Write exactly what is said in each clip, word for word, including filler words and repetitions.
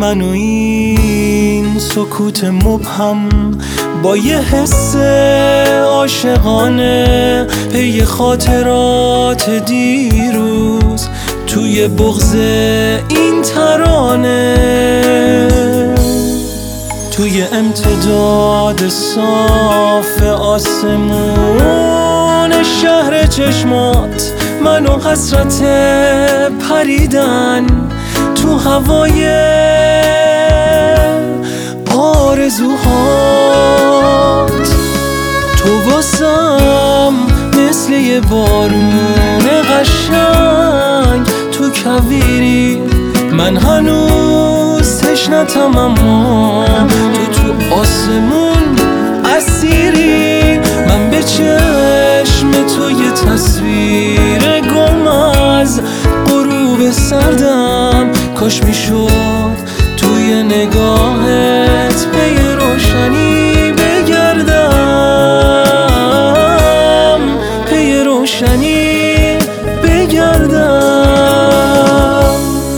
من و این سکوت مبهم با یه حس عاشقانه پی خاطرات دیروز توی بغض این ترانه، توی امتداد صاف آسمون شهر چشمات من و حسرت پریدن تو هوای آرزوهات. تو واسم مثل یه بارون قشنگ تو کویری، من هنوز تشنتم اما تو تو آسمون اسیری. من به چشم تو یه تصویر گم از غروب سردم، کاش میشد توی نگاهت پی روشنی بگردم، پی روشنی بگردم.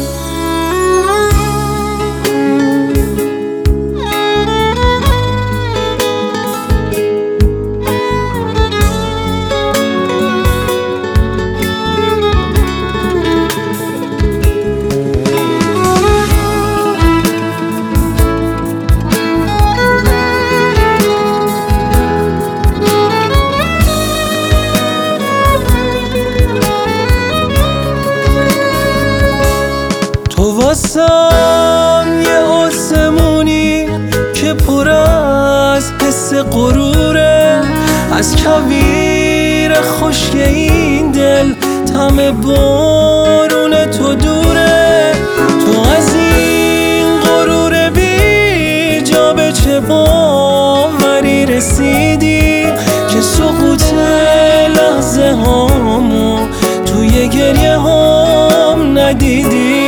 تو واسم یه آسمونی که پر از حس غروره، از کویر خشک این دل طعم بارون تو دوره. تو از این غرور بی جا به چه باوری رسیدی که سقوط لحظه هامو توی گریه هام ندیدی.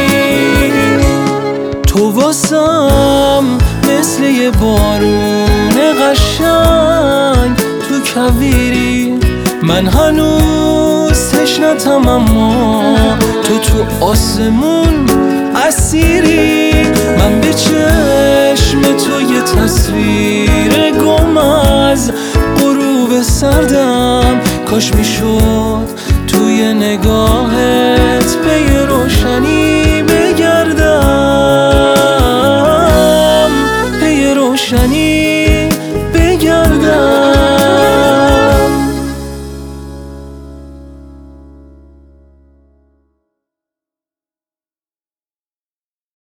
تو واسم مثل یه بارون قشنگ تو کویری، من هنوز تشنتم اما تو تو آسمون اسیری. من به چشم تو یه تصویر گم از غروب سردم، کاش میشد توی نگاهت پی روشنی بگردم، پی روشنی